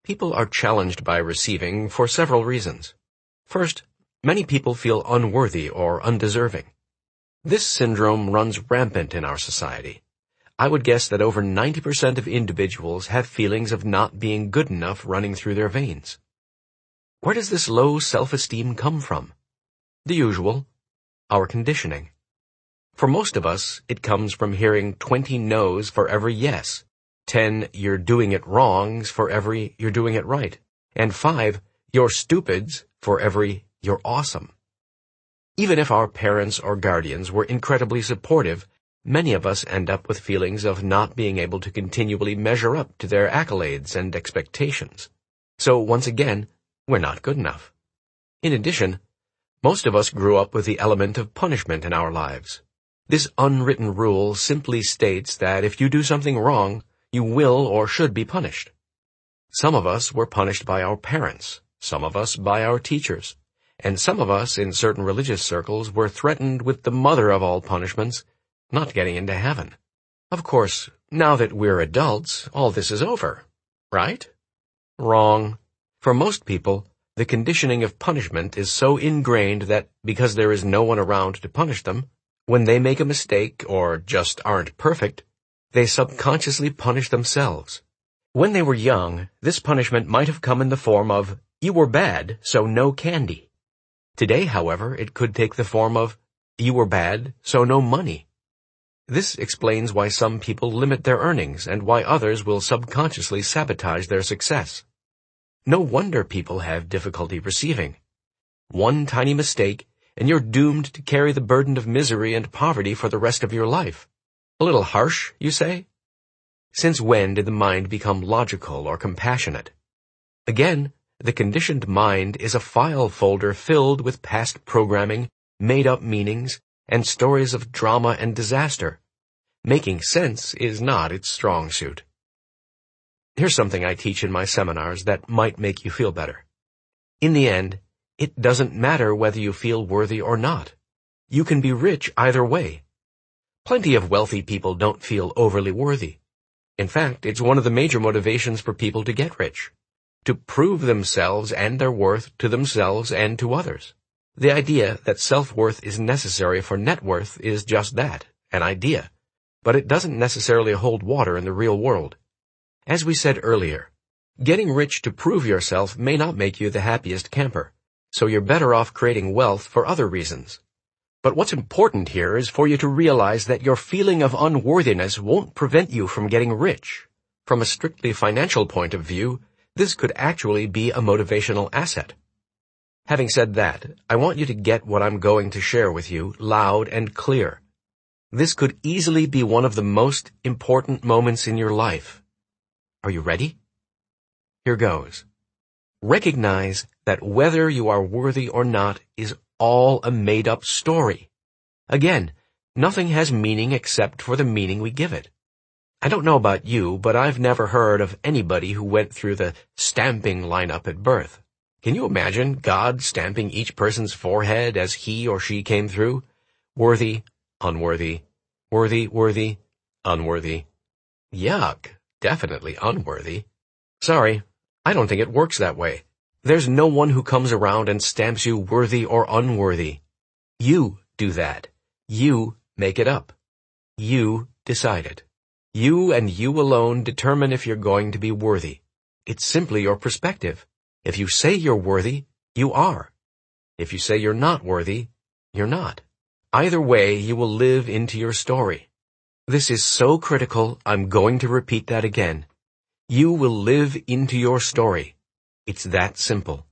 People are challenged by receiving for several reasons. First, many people feel unworthy or undeserving. This syndrome runs rampant in our society. I would guess that over 90% of individuals have feelings of not being good enough running through their veins. Where does this low self-esteem come from? The usual, our conditioning. For most of us, it comes from hearing 20 no's for every yes, 10 you're doing it wrongs for every you're doing it right, and 5 you're stupids for every you're awesome. Even if our parents or guardians were incredibly supportive, many of us end up with feelings of not being able to continually measure up to their accolades and expectations. So once again, we're not good enough. In addition, most of us grew up with the element of punishment in our lives. This unwritten rule simply states that if you do something wrong, you will or should be punished. Some of us were punished by our parents, some of us by our teachers, and some of us in certain religious circles were threatened with the mother of all punishments, not getting into heaven. Of course, now that we're adults, all this is over, right? Wrong. For most people, the conditioning of punishment is so ingrained that because there is no one around to punish them, when they make a mistake or just aren't perfect, they subconsciously punish themselves. When they were young, this punishment might have come in the form of, "You were bad, so no candy." Today, however, it could take the form of, "You were bad, so no money." This explains why some people limit their earnings and why others will subconsciously sabotage their success. No wonder people have difficulty receiving. One tiny mistake, and you're doomed to carry the burden of misery and poverty for the rest of your life. A little harsh, you say? Since when did the mind become logical or compassionate? Again, the conditioned mind is a file folder filled with past programming, made-up meanings, and stories of drama and disaster. Making sense is not its strong suit. Here's something I teach in my seminars that might make you feel better. In the end, it doesn't matter whether you feel worthy or not. You can be rich either way. Plenty of wealthy people don't feel overly worthy. In fact, it's one of the major motivations for people to get rich, to prove themselves and their worth to themselves and to others. The idea that self-worth is necessary for net worth is just that, an idea, but it doesn't necessarily hold water in the real world. As we said earlier, getting rich to prove yourself may not make you the happiest camper, so you're better off creating wealth for other reasons. But what's important here is for you to realize that your feeling of unworthiness won't prevent you from getting rich. From a strictly financial point of view, this could actually be a motivational asset. Having said that, I want you to get what I'm going to share with you loud and clear. This could easily be one of the most important moments in your life. Are you ready? Here goes. Recognize that whether you are worthy or not is all a made-up story. Again, nothing has meaning except for the meaning we give it. I don't know about you, but I've never heard of anybody who went through the stamping lineup at birth. Can you imagine God stamping each person's forehead as he or she came through? Worthy, unworthy, worthy, worthy, unworthy. Yuck, definitely unworthy. Sorry, I don't think it works that way. There's no one who comes around and stamps you worthy or unworthy. You do that. You make it up. You decide it. You and you alone determine if you're going to be worthy. It's simply your perspective. If you say you're worthy, you are. If you say you're not worthy, you're not. Either way, you will live into your story. This is so critical, I'm going to repeat that again. You will live into your story. It's that simple.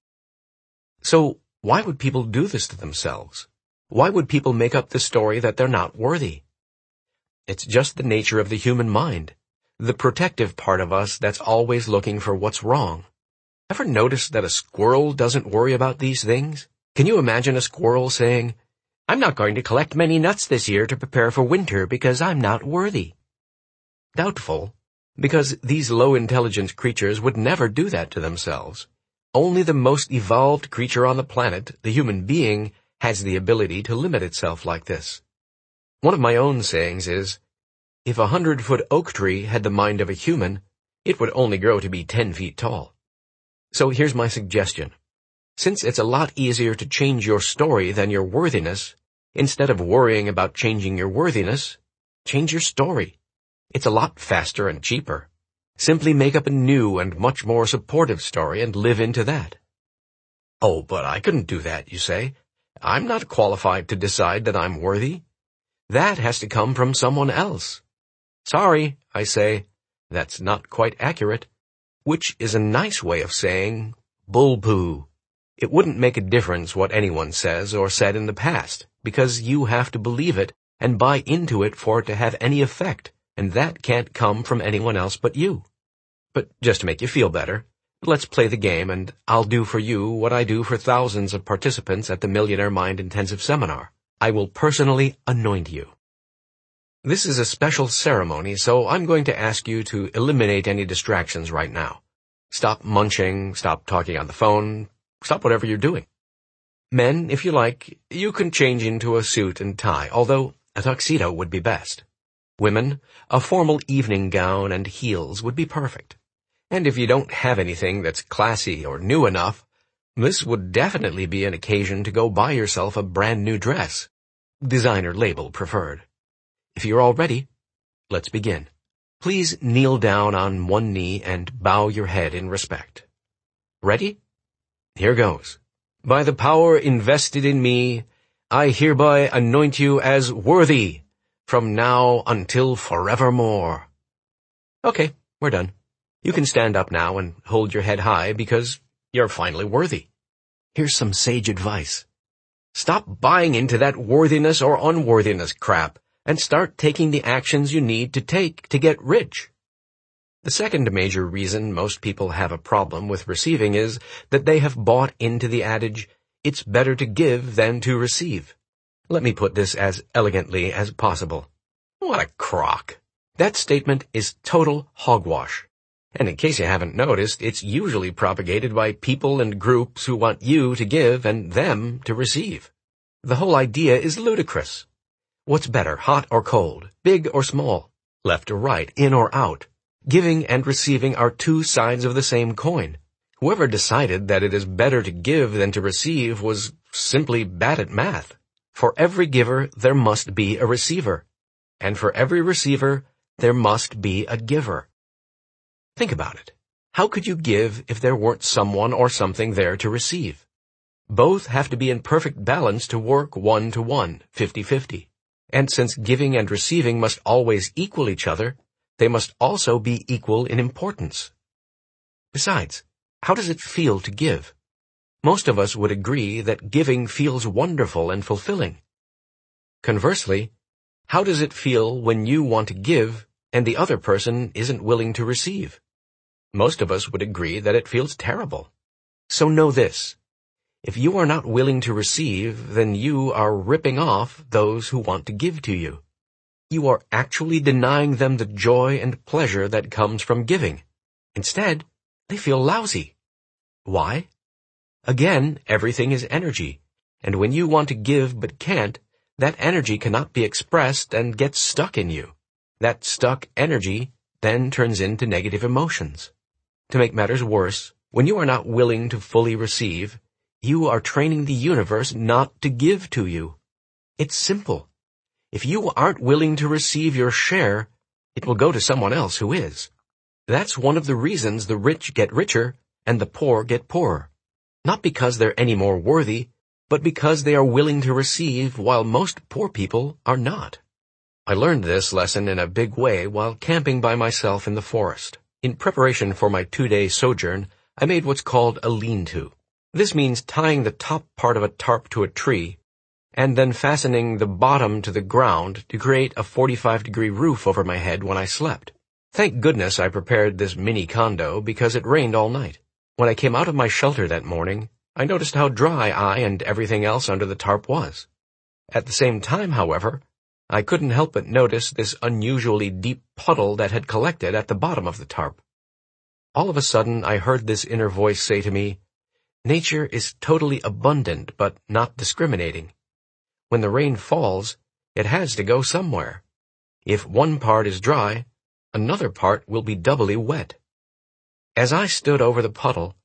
So, why would people do this to themselves? Why would people make up the story that they're not worthy? It's just the nature of the human mind, the protective part of us that's always looking for what's wrong. Ever notice that a squirrel doesn't worry about these things? Can you imagine a squirrel saying, "I'm not going to collect many nuts this year to prepare for winter because I'm not worthy"? Doubtful, because these low-intelligence creatures would never do that to themselves. Only the most evolved creature on the planet, the human being, has the ability to limit itself like this. One of my own sayings is, if a 100-foot oak tree had the mind of a human, it would only grow to be 10 feet tall. So here's my suggestion. Since it's a lot easier to change your story than your worthiness, instead of worrying about changing your worthiness, change your story. It's a lot faster and cheaper. Simply make up a new and much more supportive story and live into that. Oh, but I couldn't do that, you say. I'm not qualified to decide that I'm worthy. That has to come from someone else. Sorry, I say, that's not quite accurate, which is a nice way of saying bull-poo. It wouldn't make a difference what anyone says or said in the past, because you have to believe it and buy into it for it to have any effect, and that can't come from anyone else but you. But just to make you feel better, let's play the game, and I'll do for you what I do for thousands of participants at the Millionaire Mind Intensive Seminar. I will personally anoint you. This is a special ceremony, so I'm going to ask you to eliminate any distractions right now. Stop munching, stop talking on the phone, stop whatever you're doing. Men, if you like, you can change into a suit and tie, although a tuxedo would be best. Women, a formal evening gown and heels would be perfect. And if you don't have anything that's classy or new enough, this would definitely be an occasion to go buy yourself a brand new dress. Designer label preferred. If you're all ready, let's begin. Please kneel down on one knee and bow your head in respect. Ready? Here goes. By the power invested in me, I hereby anoint you as worthy, from now until forevermore. Okay, we're done. You can stand up now and hold your head high because you're finally worthy. Here's some sage advice. Stop buying into that worthiness or unworthiness crap and start taking the actions you need to take to get rich. The second major reason most people have a problem with receiving is that they have bought into the adage, it's better to give than to receive. Let me put this as elegantly as possible. What a crock. That statement is total hogwash. And in case you haven't noticed, it's usually propagated by people and groups who want you to give and them to receive. The whole idea is ludicrous. What's better, hot or cold, big or small, left or right, in or out? Giving and receiving are two sides of the same coin. Whoever decided that it is better to give than to receive was simply bad at math. For every giver, there must be a receiver. And for every receiver, there must be a giver. Think about it. How could you give if there weren't someone or something there to receive? Both have to be in perfect balance to work 1-to-1, 50-50. And since giving and receiving must always equal each other, they must also be equal in importance. Besides, how does it feel to give? Most of us would agree that giving feels wonderful and fulfilling. Conversely, how does it feel when you want to give and the other person isn't willing to receive? Most of us would agree that it feels terrible. So know this. If you are not willing to receive, then you are ripping off those who want to give to you. You are actually denying them the joy and pleasure that comes from giving. Instead, they feel lousy. Why? Again, everything is energy, and when you want to give but can't, that energy cannot be expressed and gets stuck in you. That stuck energy then turns into negative emotions. To make matters worse, when you are not willing to fully receive, you are training the universe not to give to you. It's simple. If you aren't willing to receive your share, it will go to someone else who is. That's one of the reasons the rich get richer and the poor get poorer. Not because they're any more worthy, but because they are willing to receive while most poor people are not. I learned this lesson in a big way while camping by myself in the forest. In preparation for my 2-day sojourn, I made what's called a lean-to. This means tying the top part of a tarp to a tree and then fastening the bottom to the ground to create a 45-degree roof over my head when I slept. Thank goodness I prepared this mini condo because it rained all night. When I came out of my shelter that morning, I noticed how dry I and everything else under the tarp was. At the same time, however, I couldn't help but notice this unusually deep puddle that had collected at the bottom of the tarp. All of a sudden, I heard this inner voice say to me, "Nature is totally abundant but not discriminating. When the rain falls, it has to go somewhere. If one part is dry, another part will be doubly wet." As I stood over the puddle,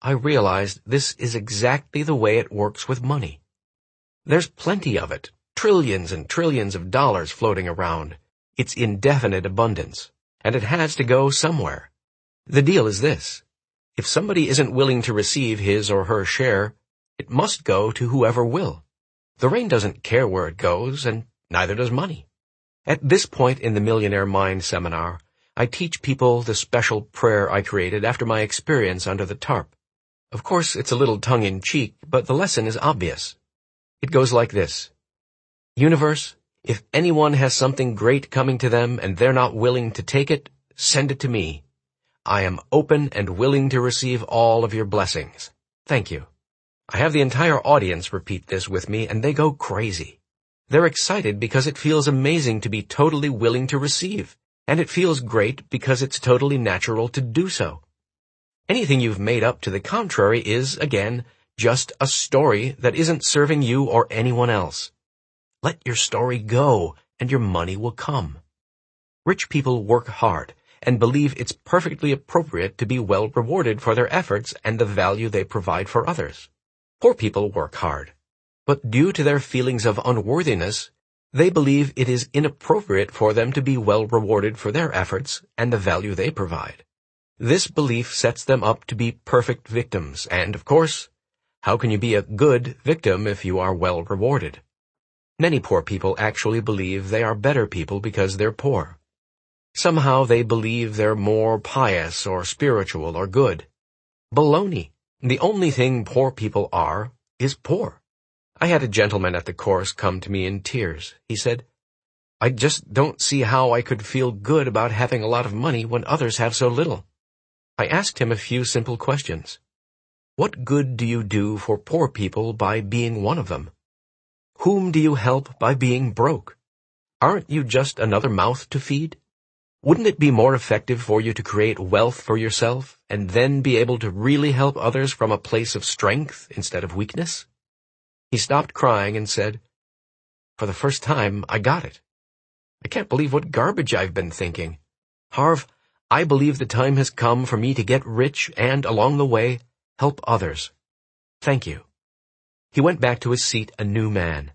I realized this is exactly the way it works with money. There's plenty of it, trillions and trillions of dollars floating around. It's indefinite abundance, and it has to go somewhere. The deal is this. If somebody isn't willing to receive his or her share, it must go to whoever will. The rain doesn't care where it goes, and neither does money. At this point in the Millionaire Mind seminar, I teach people the special prayer I created after my experience under the tarp. Of course, it's a little tongue-in-cheek, but the lesson is obvious. It goes like this. Universe, if anyone has something great coming to them and they're not willing to take it, send it to me. I am open and willing to receive all of your blessings. Thank you. I have the entire audience repeat this with me, and they go crazy. They're excited because it feels amazing to be totally willing to receive, and it feels great because it's totally natural to do so. Anything you've made up to the contrary is, again, just a story that isn't serving you or anyone else. Let your story go, and your money will come. Rich people work hard and believe it's perfectly appropriate to be well rewarded for their efforts and the value they provide for others. Poor people work hard, but due to their feelings of unworthiness, they believe it is inappropriate for them to be well rewarded for their efforts and the value they provide. This belief sets them up to be perfect victims, and, of course, how can you be a good victim if you are well rewarded? Many poor people actually believe they are better people because they're poor. Somehow they believe they're more pious or spiritual or good. Baloney. The only thing poor people are is poor. I had a gentleman at the course come to me in tears. He said, I just don't see how I could feel good about having a lot of money when others have so little. I asked him a few simple questions. What good do you do for poor people by being one of them? Whom do you help by being broke? Aren't you just another mouth to feed? Wouldn't it be more effective for you to create wealth for yourself and then be able to really help others from a place of strength instead of weakness? He stopped crying and said, For the first time, I got it. I can't believe what garbage I've been thinking. Harv, I believe the time has come for me to get rich and, along the way, help others. Thank you. He went back to his seat a new man.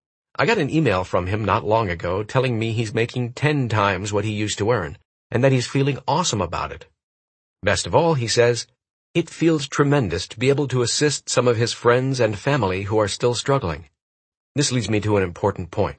I got an email from him not long ago telling me he's making 10 times what he used to earn, and that he's feeling awesome about it. Best of all, he says, it feels tremendous to be able to assist some of his friends and family who are still struggling. This leads me to an important point.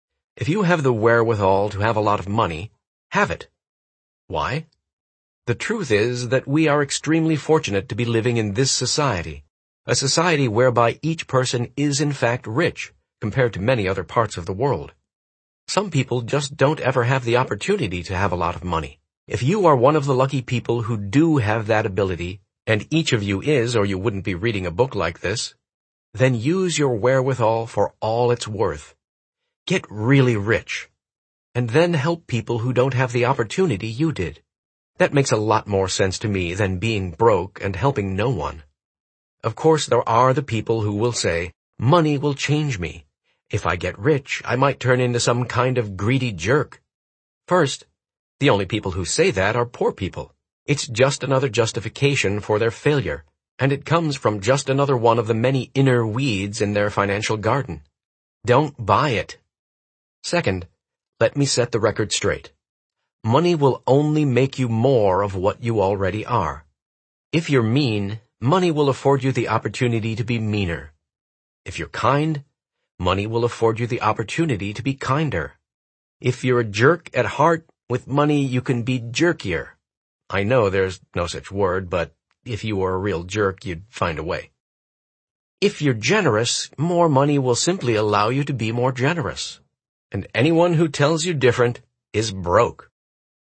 If you have the wherewithal to have a lot of money, have it. Why? The truth is that we are extremely fortunate to be living in this society, a society whereby each person is in fact rich compared to many other parts of the world. Some people just don't ever have the opportunity to have a lot of money. If you are one of the lucky people who do have that ability, and each of you is, or you wouldn't be reading a book like this, then use your wherewithal for all it's worth. Get really rich, and then help people who don't have the opportunity you did. That makes a lot more sense to me than being broke and helping no one. Of course, there are the people who will say, money will change me. If I get rich, I might turn into some kind of greedy jerk. First, the only people who say that are poor people. It's just another justification for their failure, and it comes from just another one of the many inner weeds in their financial garden. Don't buy it. Second, let me set the record straight. Money will only make you more of what you already are. If you're mean, money will afford you the opportunity to be meaner. If you're kind, money will afford you the opportunity to be kinder. If you're a jerk at heart, with money you can be jerkier. I know there's no such word, but if you were a real jerk, you'd find a way. If you're generous, more money will simply allow you to be more generous. And anyone who tells you different is broke.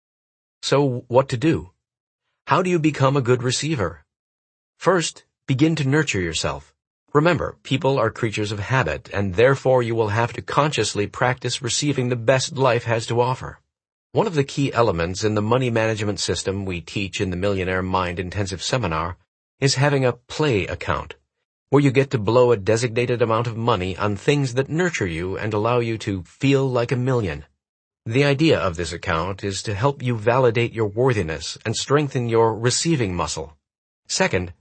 So what to do? How do you become a good receiver? First, begin to nurture yourself. Remember, people are creatures of habit, and therefore you will have to consciously practice receiving the best life has to offer. One of the key elements in the money management system we teach in the Millionaire Mind Intensive Seminar is having a play account, where you get to blow a designated amount of money on things that nurture you and allow you to feel like a million. The idea of this account is to help you validate your worthiness and strengthen your receiving muscle. Second,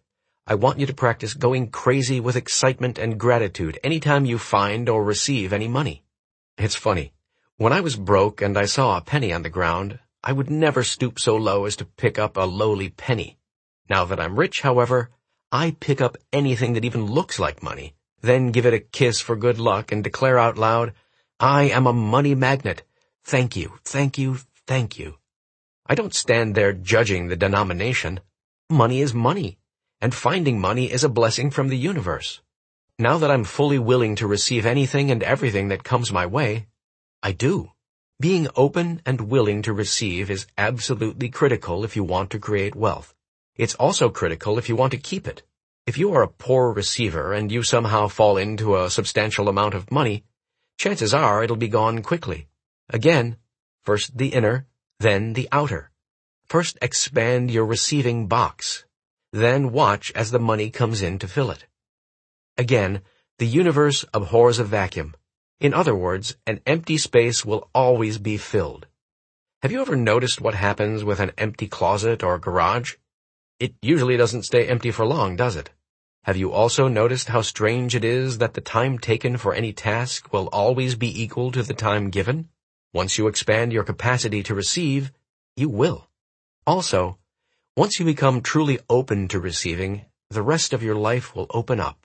I want you to practice going crazy with excitement and gratitude anytime you find or receive any money. It's funny. When I was broke and I saw a penny on the ground, I would never stoop so low as to pick up a lowly penny. Now that I'm rich, however, I pick up anything that even looks like money, then give it a kiss for good luck and declare out loud, I am a money magnet. Thank you, thank you, thank you. I don't stand there judging the denomination. Money is money, and finding money is a blessing from the universe. Now that I'm fully willing to receive anything and everything that comes my way, I do. Being open and willing to receive is absolutely critical if you want to create wealth. It's also critical if you want to keep it. If you are a poor receiver and you somehow fall into a substantial amount of money, chances are it'll be gone quickly. Again, first the inner, then the outer. First expand your receiving box. Then watch as the money comes in to fill it. Again, the universe abhors a vacuum. In other words, an empty space will always be filled. Have you ever noticed what happens with an empty closet or garage? It usually doesn't stay empty for long, does it? Have you also noticed how strange it is that the time taken for any task will always be equal to the time given? Once you expand your capacity to receive, you will. Also, once you become truly open to receiving, the rest of your life will open up.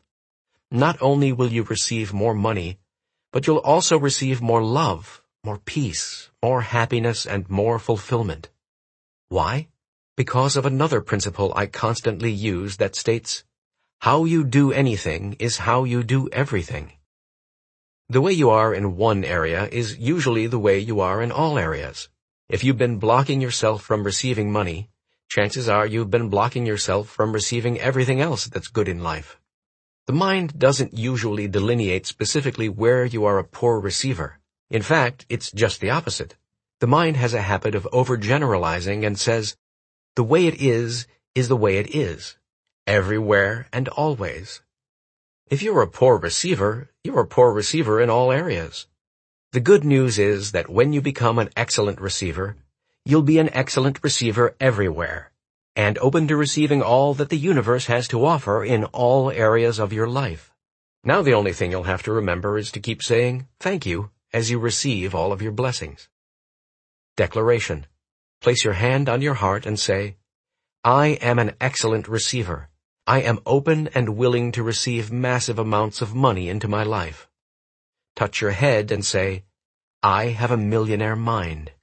Not only will you receive more money, but you'll also receive more love, more peace, more happiness, and more fulfillment. Why? Because of another principle I constantly use that states, how you do anything is how you do everything. The way you are in one area is usually the way you are in all areas. If you've been blocking yourself from receiving money, chances are you've been blocking yourself from receiving everything else that's good in life. The mind doesn't usually delineate specifically where you are a poor receiver. In fact, it's just the opposite. The mind has a habit of overgeneralizing and says, the way it is the way it is, everywhere and always. If you're a poor receiver, you're a poor receiver in all areas. The good news is that when you become an excellent receiver, you'll be an excellent receiver everywhere, and open to receiving all that the universe has to offer in all areas of your life. Now the only thing you'll have to remember is to keep saying thank you as you receive all of your blessings. Declaration. Place your hand on your heart and say, I am an excellent receiver. I am open and willing to receive massive amounts of money into my life. Touch your head and say, I have a millionaire mind.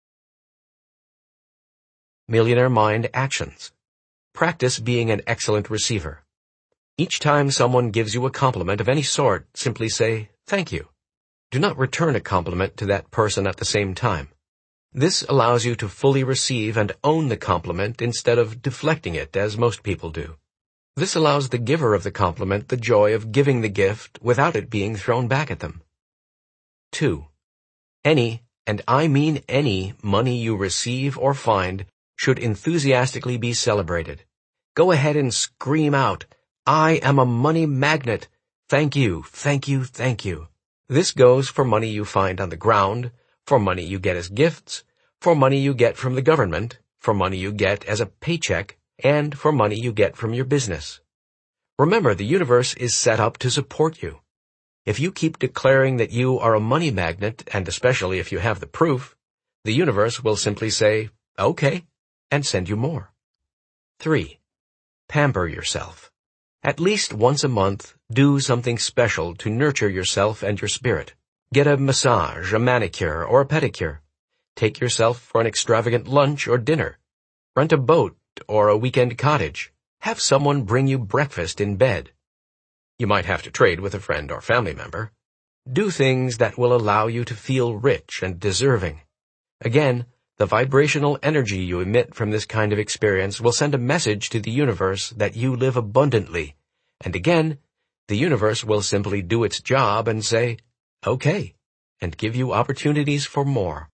Millionaire Mind Actions. Practice being an excellent receiver. Each time someone gives you a compliment of any sort, simply say, thank you. Do not return a compliment to that person at the same time. This allows you to fully receive and own the compliment instead of deflecting it as most people do. This allows the giver of the compliment the joy of giving the gift without it being thrown back at them. 2. Any, and I mean any, money you receive or find should enthusiastically be celebrated. Go ahead and scream out, I am a money magnet. Thank you, thank you, thank you. This goes for money you find on the ground, for money you get as gifts, for money you get from the government, for money you get as a paycheck, and for money you get from your business. Remember, the universe is set up to support you. If you keep declaring that you are a money magnet, and especially if you have the proof, the universe will simply say, okay, and send you more. 3. Pamper yourself. At least once a month, do something special to nurture yourself and your spirit. Get a massage, a manicure, or a pedicure. Take yourself for an extravagant lunch or dinner. Rent a boat or a weekend cottage. Have someone bring you breakfast in bed. You might have to trade with a friend or family member. Do things that will allow you to feel rich and deserving. Again, the vibrational energy you emit from this kind of experience will send a message to the universe that you live abundantly. And again, the universe will simply do its job and say, okay, and give you opportunities for more.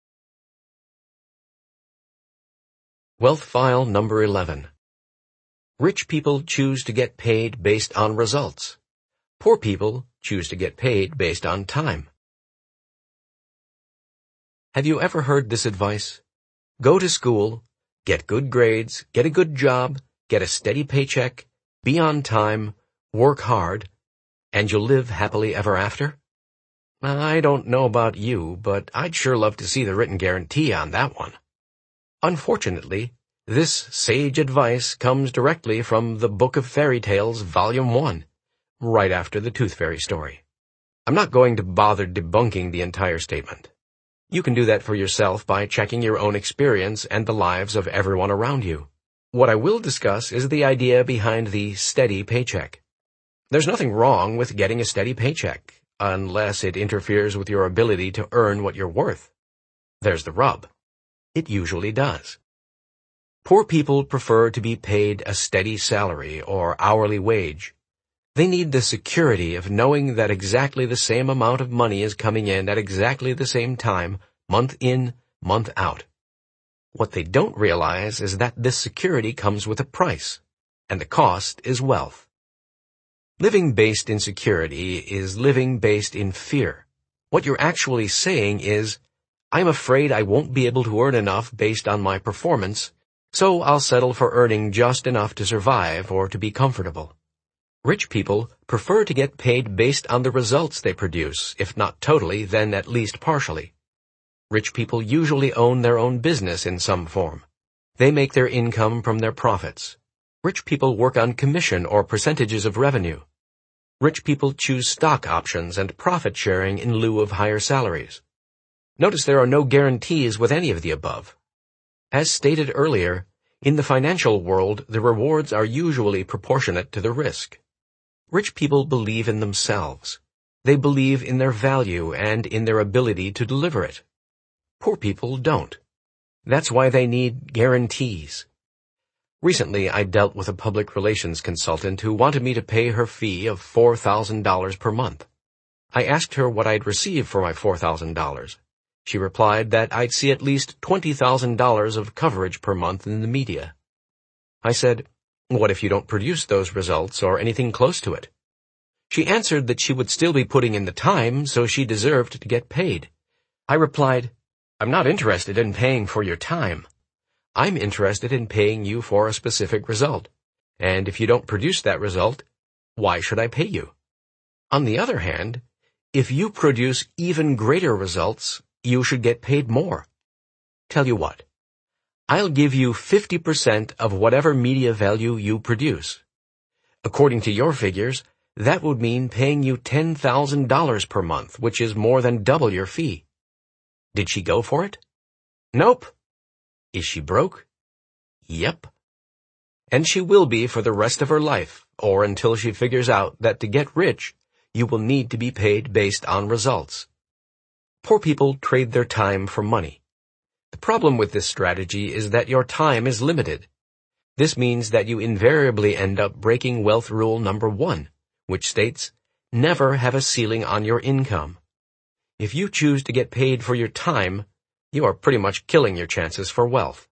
Wealth File Number 11. Rich people choose to get paid based on results. Poor people choose to get paid based on time. Have you ever heard this advice? Go to school, get good grades, get a good job, get a steady paycheck, be on time, work hard, and you'll live happily ever after? I don't know about you, but I'd sure love to see the written guarantee on that one. Unfortunately, this sage advice comes directly from the Book of Fairy Tales, Volume 1, right after the Tooth Fairy story. I'm not going to bother debunking the entire statement. You can do that for yourself by checking your own experience and the lives of everyone around you. What I will discuss is the idea behind the steady paycheck. There's nothing wrong with getting a steady paycheck, unless it interferes with your ability to earn what you're worth. There's the rub. It usually does. Poor people prefer to be paid a steady salary or hourly wage. They need the security of knowing that exactly the same amount of money is coming in at exactly the same time, month in, month out. What they don't realize is that this security comes with a price, and the cost is wealth. Living based in security is living based in fear. What you're actually saying is, I'm afraid I won't be able to earn enough based on my performance, so I'll settle for earning just enough to survive or to be comfortable. Rich people prefer to get paid based on the results they produce, if not totally, then at least partially. Rich people usually own their own business in some form. They make their income from their profits. Rich people work on commission or percentages of revenue. Rich people choose stock options and profit sharing in lieu of higher salaries. Notice there are no guarantees with any of the above. As stated earlier, in the financial world, the rewards are usually proportionate to the risk. Rich people believe in themselves. They believe in their value and in their ability to deliver it. Poor people don't. That's why they need guarantees. Recently, I dealt with a public relations consultant who wanted me to pay her fee of $4,000 per month. I asked her what I'd receive for my $4,000. She replied that I'd see at least $20,000 of coverage per month in the media. I said, what if you don't produce those results or anything close to it? She answered that she would still be putting in the time, so she deserved to get paid. I replied, I'm not interested in paying for your time. I'm interested in paying you for a specific result. And if you don't produce that result, why should I pay you? On the other hand, if you produce even greater results, you should get paid more. Tell you what, I'll give you 50% of whatever media value you produce. According to your figures, that would mean paying you $10,000 per month, which is more than double your fee. Did she go for it? Nope. Is she broke? Yep. And she will be for the rest of her life, or until she figures out that to get rich, you will need to be paid based on results. Poor people trade their time for money. The problem with this strategy is that your time is limited. This means that you invariably end up breaking wealth rule number 1, which states, never have a ceiling on your income. If you choose to get paid for your time, you are pretty much killing your chances for wealth.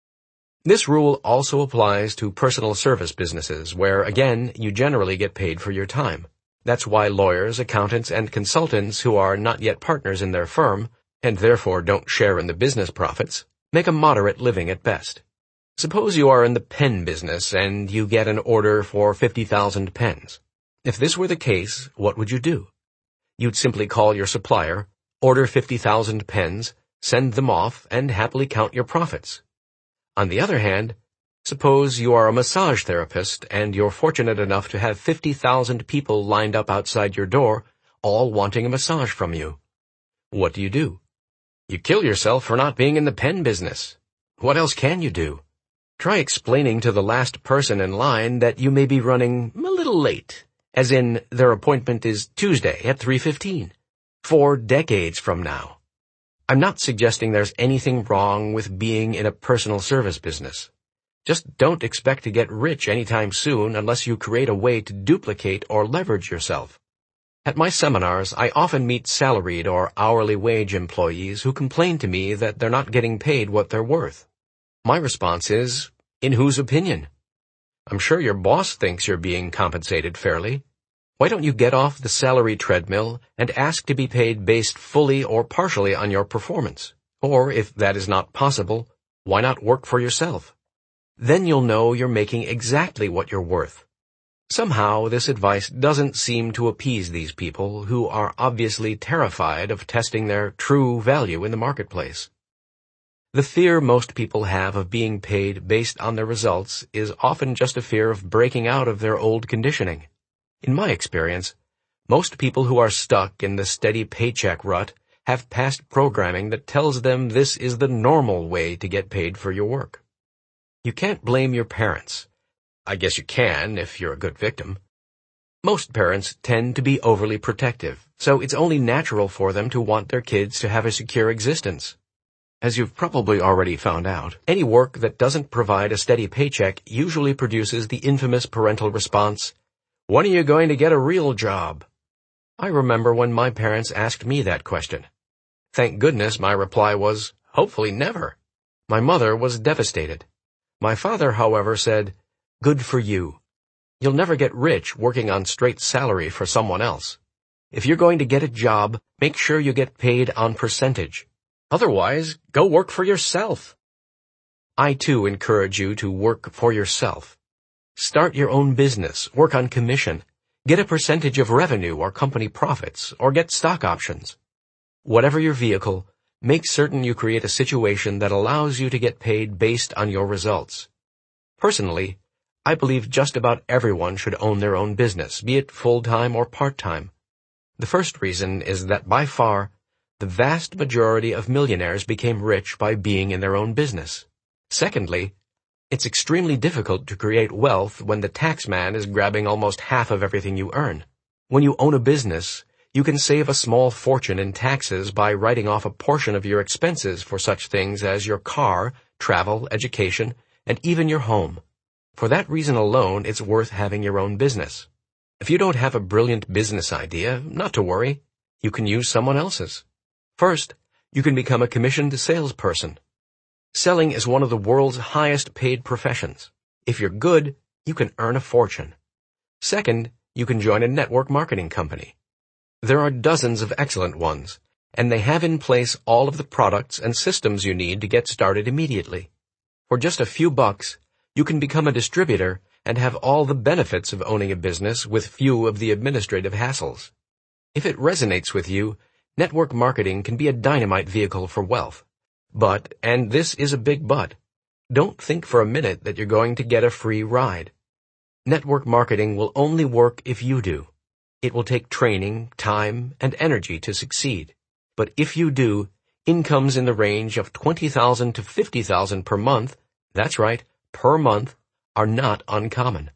This rule also applies to personal service businesses, where, again, you generally get paid for your time. That's why lawyers, accountants, and consultants who are not yet partners in their firm, and therefore don't share in the business profits, make a moderate living at best. Suppose you are in the pen business and you get an order for 50,000 pens. If this were the case, what would you do? You'd simply call your supplier, order 50,000 pens, send them off, and happily count your profits. On the other hand, suppose you are a massage therapist and you're fortunate enough to have 50,000 people lined up outside your door, all wanting a massage from you. What do? You kill yourself for not being in the pen business. What else can you do? Try explaining to the last person in line that you may be running a little late, as in their appointment is Tuesday at 3:15, 4 decades from now. I'm not suggesting there's anything wrong with being in a personal service business. Just don't expect to get rich anytime soon unless you create a way to duplicate or leverage yourself. At my seminars, I often meet salaried or hourly wage employees who complain to me that they're not getting paid what they're worth. My response is, in whose opinion? I'm sure your boss thinks you're being compensated fairly. Why don't you get off the salary treadmill and ask to be paid based fully or partially on your performance? Or, if that is not possible, why not work for yourself? Then you'll know you're making exactly what you're worth. Somehow, this advice doesn't seem to appease these people who are obviously terrified of testing their true value in the marketplace. The fear most people have of being paid based on their results is often just a fear of breaking out of their old conditioning. In my experience, most people who are stuck in the steady paycheck rut have past programming that tells them this is the normal way to get paid for your work. You can't blame your parents. I guess you can if you're a good victim. Most parents tend to be overly protective, so it's only natural for them to want their kids to have a secure existence. As you've probably already found out, any work that doesn't provide a steady paycheck usually produces the infamous parental response, "When are you going to get a real job?" I remember when my parents asked me that question. Thank goodness my reply was, "Hopefully never." My mother was devastated. My father, however, said, "Good for you. You'll never get rich working on straight salary for someone else. If you're going to get a job, make sure you get paid on percentage. Otherwise, go work for yourself." I too encourage you to work for yourself. Start your own business, work on commission, get a percentage of revenue or company profits, or get stock options. Whatever your vehicle, make certain you create a situation that allows you to get paid based on your results. Personally, I believe just about everyone should own their own business, be it full-time or part-time. The first reason is that by far, the vast majority of millionaires became rich by being in their own business. Secondly, it's extremely difficult to create wealth when the tax man is grabbing almost half of everything you earn. When you own a business, you can save a small fortune in taxes by writing off a portion of your expenses for such things as your car, travel, education, and even your home. For that reason alone, it's worth having your own business. If you don't have a brilliant business idea, not to worry. You can use someone else's. First, you can become a commissioned salesperson. Selling is one of the world's highest paid professions. If you're good, you can earn a fortune. Second, you can join a network marketing company. There are dozens of excellent ones, and they have in place all of the products and systems you need to get started immediately. For just a few bucks, you can become a distributor and have all the benefits of owning a business with few of the administrative hassles. If it resonates with you, network marketing can be a dynamite vehicle for wealth. But, and this is a big but, don't think for a minute that you're going to get a free ride. Network marketing will only work if you do. It will take training, time, and energy to succeed. But if you do, incomes in the range of $20,000 to $50,000 per month, that's right, per month, are not uncommon.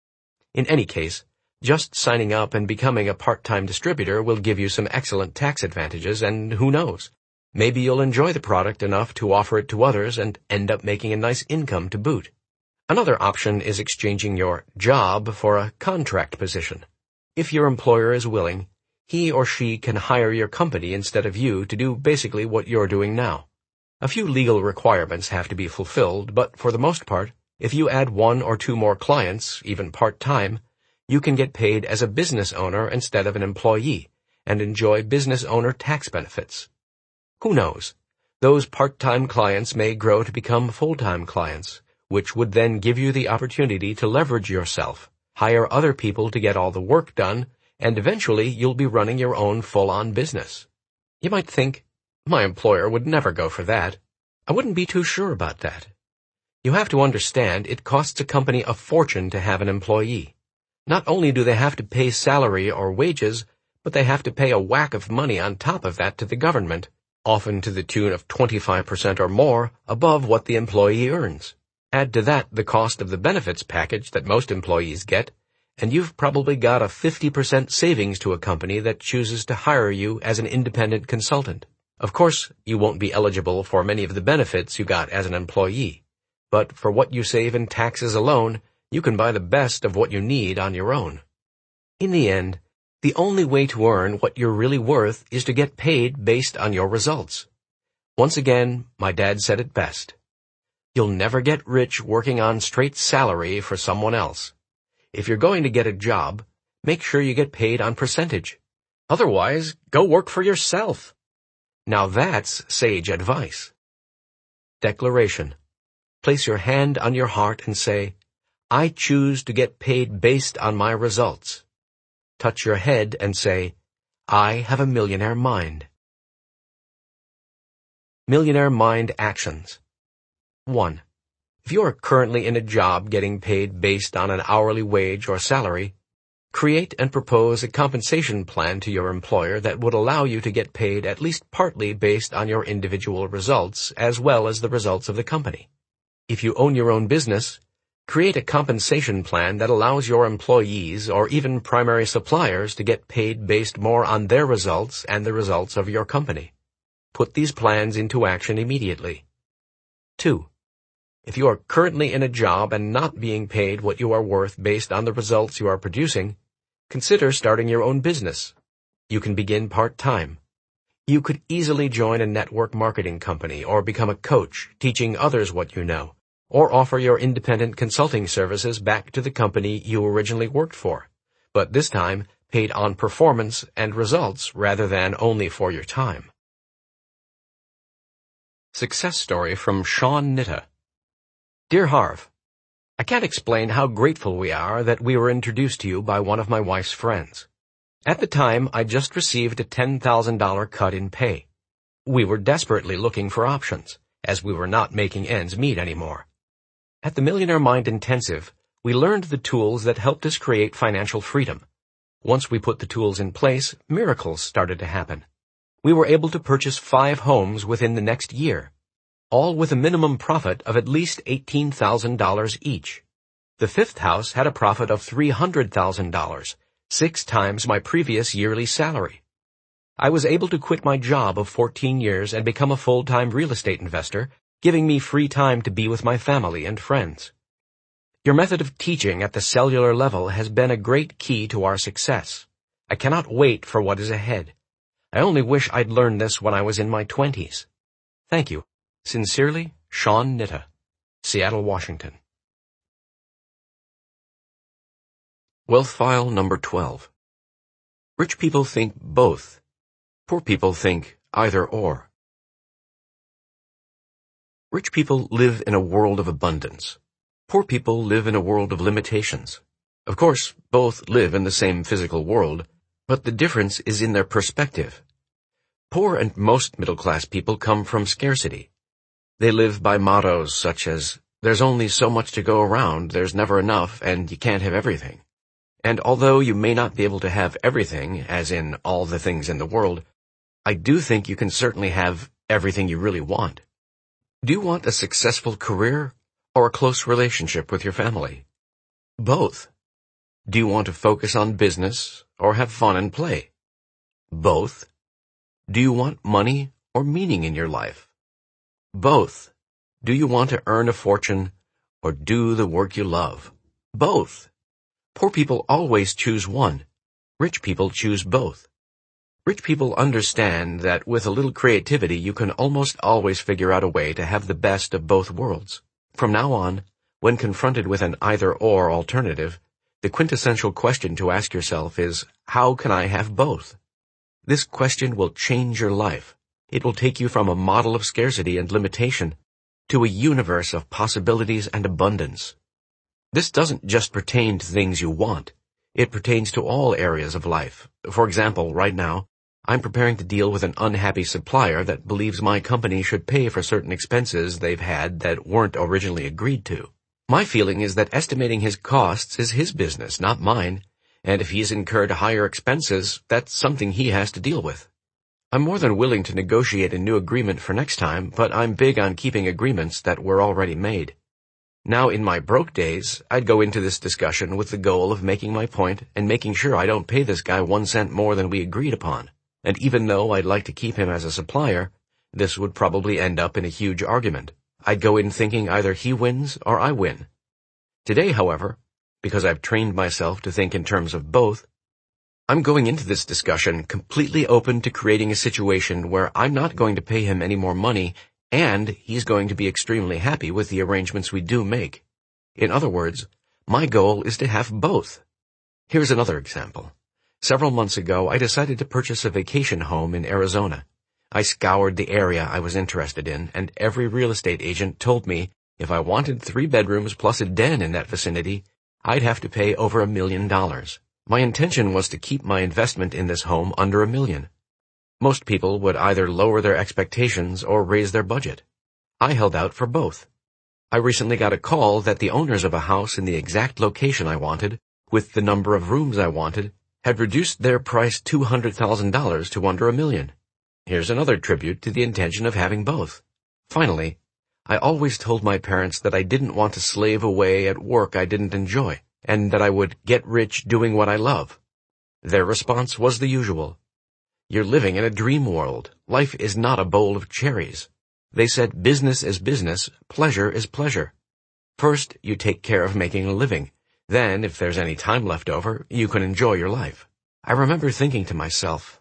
In any case, just signing up and becoming a part-time distributor will give you some excellent tax advantages, and who knows, maybe you'll enjoy the product enough to offer it to others and end up making a nice income to boot. Another option is exchanging your job for a contract position. If your employer is willing, he or she can hire your company instead of you to do basically what you're doing now. A few legal requirements have to be fulfilled, but for the most part, if you add 1 or 2 more clients, even part-time, you can get paid as a business owner instead of an employee and enjoy business owner tax benefits. Who knows? Those part-time clients may grow to become full-time clients, which would then give you the opportunity to leverage yourself, hire other people to get all the work done, and eventually you'll be running your own full-on business. You might think, my employer would never go for that. I wouldn't be too sure about that. You have to understand it costs a company a fortune to have an employee. Not only do they have to pay salary or wages, but they have to pay a whack of money on top of that to the government, often to the tune of 25% or more above what the employee earns. Add to that the cost of the benefits package that most employees get, and you've probably got a 50% savings to a company that chooses to hire you as an independent consultant. Of course, you won't be eligible for many of the benefits you got as an employee, but for what you save in taxes alone, you can buy the best of what you need on your own. In the end, the only way to earn what you're really worth is to get paid based on your results. Once again, my dad said it best. You'll never get rich working on straight salary for someone else. If you're going to get a job, make sure you get paid on percentage. Otherwise, go work for yourself. Now that's sage advice. Declaration. Place your hand on your heart and say, I choose to get paid based on my results. Touch your head and say, I have a millionaire mind. Millionaire Mind Actions. 1. If you are currently in a job getting paid based on an hourly wage or salary, create and propose a compensation plan to your employer that would allow you to get paid at least partly based on your individual results as well as the results of the company. If you own your own business, create a compensation plan that allows your employees or even primary suppliers to get paid based more on their results and the results of your company. Put these plans into action immediately. 2. If you are currently in a job and not being paid what you are worth based on the results you are producing, consider starting your own business. You can begin part-time. You could easily join a network marketing company or become a coach, teaching others what you know, or offer your independent consulting services back to the company you originally worked for, but this time paid on performance and results rather than only for your time. Success story from Sean Nitta. Dear Harv, I can't explain how grateful we are that we were introduced to you by one of my wife's friends. At the time, I just received a $10,000 cut in pay. We were desperately looking for options, as we were not making ends meet anymore. At the Millionaire Mind Intensive, we learned the tools that helped us create financial freedom. Once we put the tools in place, miracles started to happen. We were able to purchase 5 homes within the next year, all with a minimum profit of at least $18,000 each. The 5th house had a profit of $300,000, 6 times my previous yearly salary. I was able to quit my job of 14 years and become a full-time real estate investor, giving me free time to be with my family and friends. Your method of teaching at the cellular level has been a great key to our success. I cannot wait for what is ahead. I only wish I'd learned this when I was in my 20s. Thank you. Sincerely, Sean Nitta, Seattle, Washington. Wealth File number 12. Rich people think both. Poor people think either or. Rich people live in a world of abundance. Poor people live in a world of limitations. Of course, both live in the same physical world, but the difference is in their perspective. Poor and most middle-class people come from scarcity. They live by mottos such as, there's only so much to go around, there's never enough, and you can't have everything. And although you may not be able to have everything, as in all the things in the world, I do think you can certainly have everything you really want. Do you want a successful career or a close relationship with your family? Both. Do you want to focus on business or have fun and play? Both. Do you want money or meaning in your life? Both. Do you want to earn a fortune or do the work you love? Both. Poor people always choose one. Rich people choose both. Rich people understand that with a little creativity you can almost always figure out a way to have the best of both worlds. From now on, when confronted with an either-or alternative, the quintessential question to ask yourself is, how can I have both? This question will change your life. It will take you from a model of scarcity and limitation to a universe of possibilities and abundance. This doesn't just pertain to things you want. It pertains to all areas of life. For example, right now, I'm preparing to deal with an unhappy supplier that believes my company should pay for certain expenses they've had that weren't originally agreed to. My feeling is that estimating his costs is his business, not mine, and if he's incurred higher expenses, that's something he has to deal with. I'm more than willing to negotiate a new agreement for next time, but I'm big on keeping agreements that were already made. Now, in my broke days, I'd go into this discussion with the goal of making my point and making sure I don't pay this guy 1 cent more than we agreed upon. And even though I'd like to keep him as a supplier, this would probably end up in a huge argument. I'd go in thinking either he wins or I win. Today, however, because I've trained myself to think in terms of both, I'm going into this discussion completely open to creating a situation where I'm not going to pay him any more money and he's going to be extremely happy with the arrangements we do make. In other words, my goal is to have both. Here's another example. Several months ago, I decided to purchase a vacation home in Arizona. I scoured the area I was interested in, and every real estate agent told me If I wanted 3 bedrooms plus a den in that vicinity, I'd have to pay over $1 million. My intention was to keep my investment in this home under $1 million. Most people would either lower their expectations or raise their budget. I held out for both. I recently got a call that the owners of a house in the exact location I wanted, with the number of rooms I wanted, had reduced their price $200,000 to under $1 million. Here's another tribute to the intention of having both. Finally, I always told my parents that I didn't want to slave away at work I didn't enjoy, and that I would get rich doing what I love. Their response was the usual. You're living in a dream world. Life is not a bowl of cherries. They said business is business, pleasure is pleasure. First, you take care of making a living. Then, if there's any time left over, you can enjoy your life. I remember thinking to myself,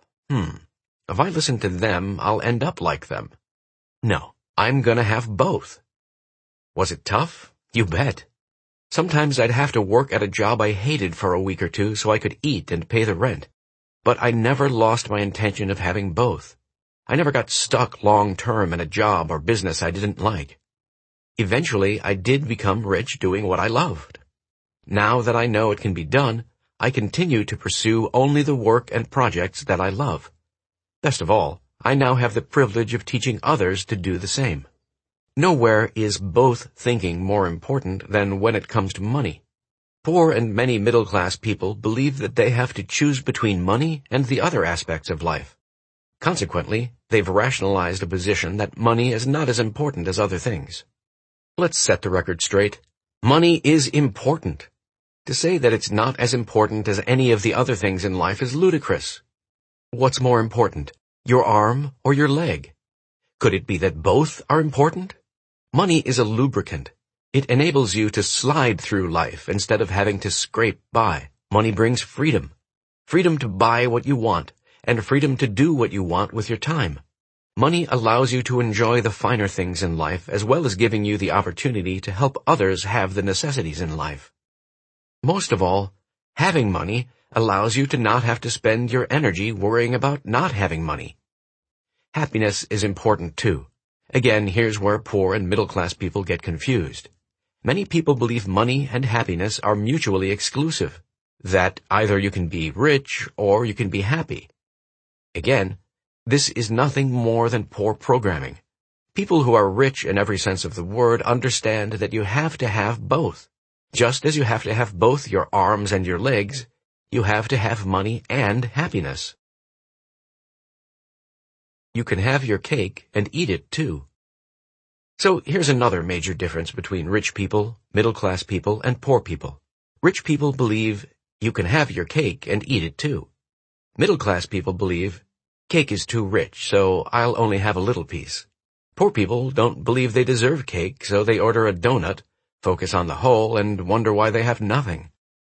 if I listen to them, I'll end up like them. No. I'm gonna have both. Was it tough? You bet. Sometimes I'd have to work at a job I hated for a week or two so I could eat and pay the rent. But I never lost my intention of having both. I never got stuck long-term in a job or business I didn't like. Eventually, I did become rich doing what I loved. Now that I know it can be done, I continue to pursue only the work and projects that I love. Best of all, I now have the privilege of teaching others to do the same. Nowhere is both thinking more important than when it comes to money. Poor and many middle-class people believe that they have to choose between money and the other aspects of life. Consequently, they've rationalized a position that money is not as important as other things. Let's set the record straight. Money is important. To say that it's not as important as any of the other things in life is ludicrous. What's more important? Your arm or your leg? Could it be that both are important? Money is a lubricant. It enables you to slide through life instead of having to scrape by. Money brings freedom. Freedom to buy what you want, and freedom to do what you want with your time. Money allows you to enjoy the finer things in life as well as giving you the opportunity to help others have the necessities in life. Most of all, having money allows you to not have to spend your energy worrying about not having money. Happiness is important too. Again, here's where poor and middle-class people get confused. Many people believe money and happiness are mutually exclusive, that either you can be rich or you can be happy. Again, this is nothing more than poor programming. People who are rich in every sense of the word understand that you have to have both. Just as you have to have both your arms and your legs, you have to have money and happiness. You can have your cake and eat it too. So here's another major difference between rich people, middle-class people, and poor people. Rich people believe you can have your cake and eat it too. Middle-class people believe cake is too rich, so I'll only have a little piece. Poor people don't believe they deserve cake, so they order a donut, focus on the whole, and wonder why they have nothing.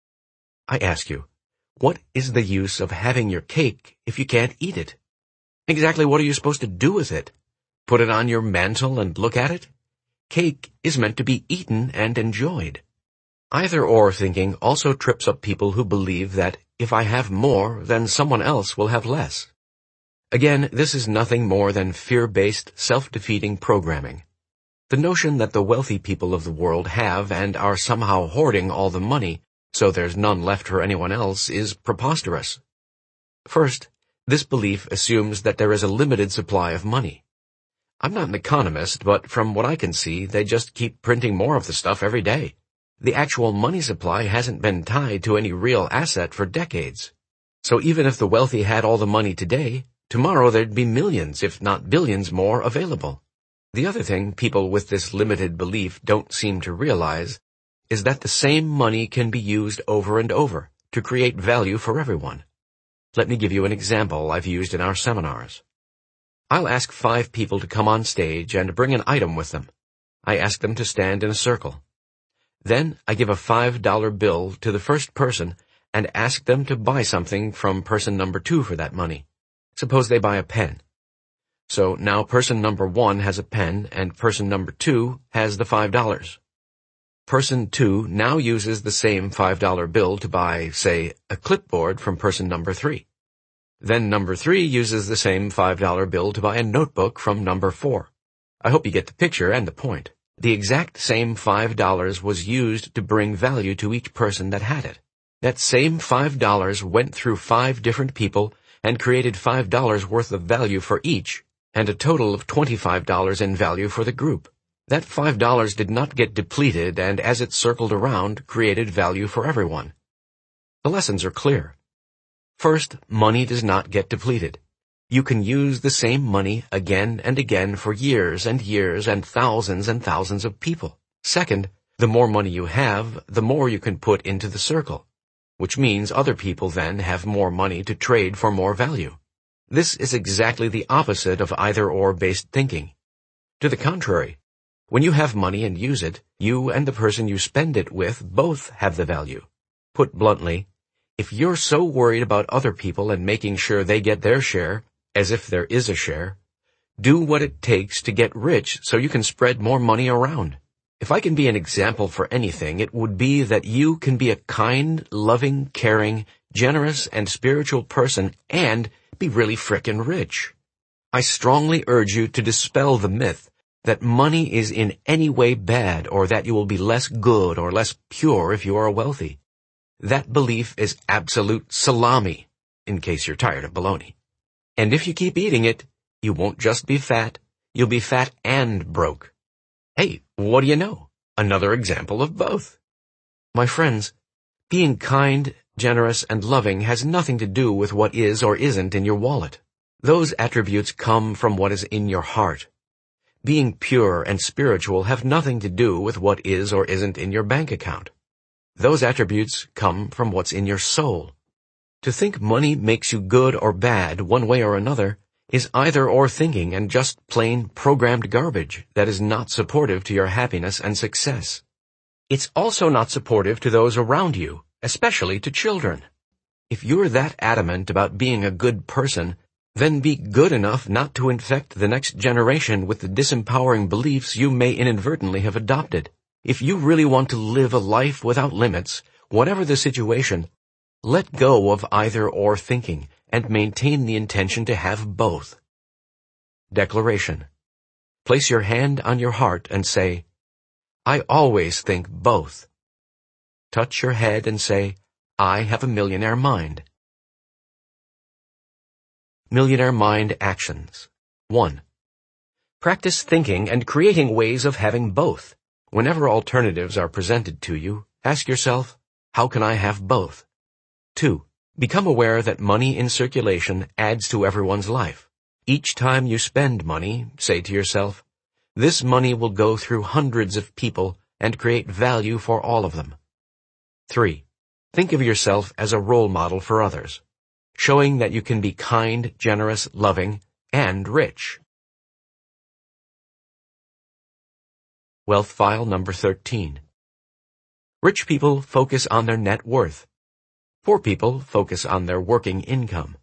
I ask you, what is the use of having your cake if you can't eat it? Exactly what are you supposed to do with it? Put it on your mantel and look at it? Cake is meant to be eaten and enjoyed. Either-or thinking also trips up people who believe that if I have more, then someone else will have less. Again, this is nothing more than fear-based, self-defeating programming. The notion that the wealthy people of the world have and are somehow hoarding all the money so there's none left for anyone else is preposterous. First, this belief assumes that there is a limited supply of money. I'm not an economist, but from what I can see, they just keep printing more of the stuff every day. The actual money supply hasn't been tied to any real asset for decades. So even if the wealthy had all the money today, tomorrow there'd be millions, if not billions more available. The other thing people with this limited belief don't seem to realize is that the same money can be used over and over to create value for everyone. Let me give you an example I've used in our seminars. I'll ask 5 people to come on stage and bring an item with them. I ask them to stand in a circle. Then I give a $5 bill to the first person and ask them to buy something from person number 2 for that money. Suppose they buy a pen. So now person number 1 has a pen and person number 2 has the $5. Person 2 now uses the same $5 bill to buy, say, a clipboard from person number 3. Then number 3 uses the same $5 bill to buy a notebook from number 4. I hope you get the picture and the point. The exact same $5 was used to bring value to each person that had it. That same $5 went through 5 different people and created $5 worth of value for each, and a total of $25 in value for the group. That $5 did not get depleted and as it circled around, created value for everyone. The lessons are clear. First, money does not get depleted. You can use the same money again and again for years and thousands of people. Second, the more money you have, the more you can put into the circle, which means other people then have more money to trade for more value. This is exactly the opposite of either-or based thinking. To the contrary, when you have money and use it, you and the person you spend it with both have the value. Put bluntly, if you're so worried about other people and making sure they get their share, as if there is a share, do what it takes to get rich so you can spread more money around. If I can be an example for anything, it would be that you can be a kind, loving, caring, generous, and spiritual person and be really frickin' rich. I strongly urge you to dispel the myth that money is in any way bad or that you will be less good or less pure if you are wealthy. That belief is absolute salami, in case you're tired of bologna. And if you keep eating it, you won't just be fat, you'll be fat and broke. Hey, what do you know? Another example of both. My friends, being kind, generous, and loving has nothing to do with what is or isn't in your wallet. Those attributes come from what is in your heart. Being pure and spiritual have nothing to do with what is or isn't in your bank account. Those attributes come from what's in your soul. To think money makes you good or bad one way or another is either-or thinking and just plain programmed garbage that is not supportive to your happiness and success. It's also not supportive to those around you, especially to children. If you're that adamant about being a good person, then be good enough not to infect the next generation with the disempowering beliefs you may inadvertently have adopted. If you really want to live a life without limits, whatever the situation, let go of either-or thinking and maintain the intention to have both. Declaration. Place your hand on your heart and say, I always think both. Touch your head and say, I have a millionaire mind. Millionaire Mind Actions. 1. Practice thinking and creating ways of having both. Whenever alternatives are presented to you, ask yourself, how can I have both? 2. Become aware that money in circulation adds to everyone's life. Each time you spend money, say to yourself, this money will go through hundreds of people and create value for all of them. 3. Think of yourself as a role model for others, showing that you can be kind, generous, loving, and rich. Wealth File number 13. Rich people focus on their net worth. Poor people focus on their working income.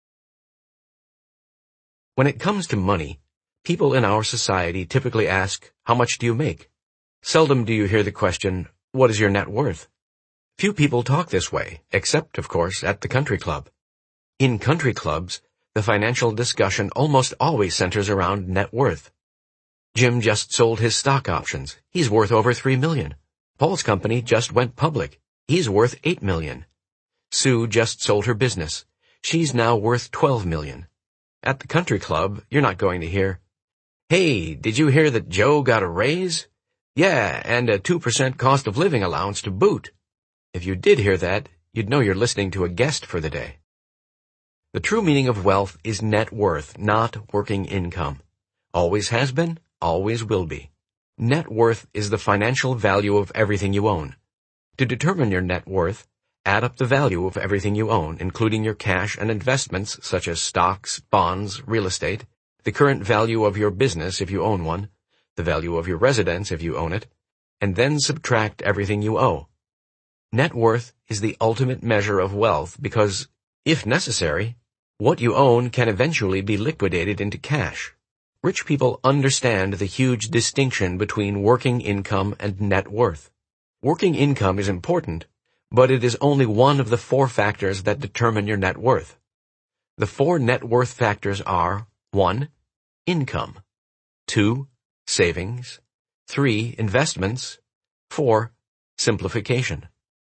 When it comes to money, people in our society typically ask, how much do you make? Seldom do you hear the question, what is your net worth? Few people talk this way, except, of course, at the country club. In country clubs, the financial discussion almost always centers around net worth. Jim just sold his stock options. He's worth over $3 million. Paul's company just went public. He's worth $8 million. Sue just sold her business. She's now worth $12 million. At the country club, you're not going to hear, hey, did you hear that Joe got a raise? Yeah, and a 2% cost of living allowance to boot. If you did hear that, you'd know you're listening to a guest for the day. The true meaning of wealth is net worth, not working income. Always has been, always will be. Net worth is the financial value of everything you own. To determine your net worth, add up the value of everything you own, including your cash and investments such as stocks, bonds, real estate, the current value of your business if you own one, the value of your residence if you own it, and then subtract everything you owe. Net worth is the ultimate measure of wealth because, if necessary, what you own can eventually be liquidated into cash. Rich people understand the huge distinction between working income and net worth. Working income is important, but it is only one of the 4 factors that determine your net worth. The 4 net worth factors are 1. Income, 2. Savings, 3. Investments. 4. Simplification.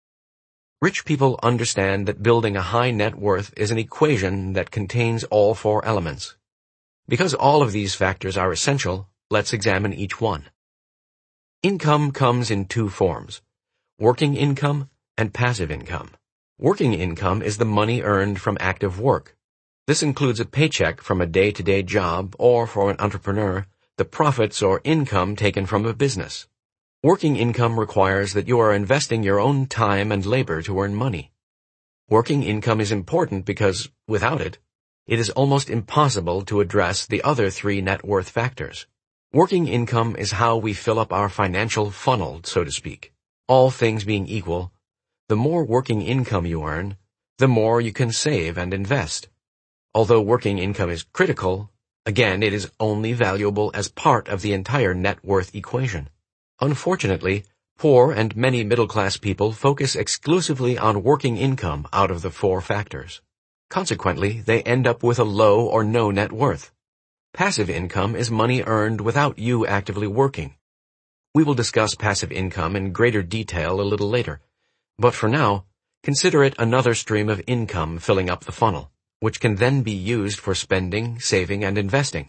Rich people understand that building a high net worth is an equation that contains all 4 elements. Because all of these factors are essential, let's examine each one. Income comes in 2 forms: working income and passive income. Working income is the money earned from active work. This includes a paycheck from a day-to-day job, or for an entrepreneur, the profits or income taken from a business. Working income requires that you are investing your own time and labor to earn money. Working income is important because, without it, it is almost impossible to address the other 3 net worth factors. Working income is how we fill up our financial funnel, so to speak. All things being equal, the more working income you earn, the more you can save and invest. Although working income is critical, again, it is only valuable as part of the entire net worth equation. Unfortunately, poor and many middle-class people focus exclusively on working income out of the 4 factors. Consequently, they end up with a low or no net worth. Passive income is money earned without you actively working. We will discuss passive income in greater detail a little later, but for now, consider it another stream of income filling up the funnel, which can then be used for spending, saving, and investing.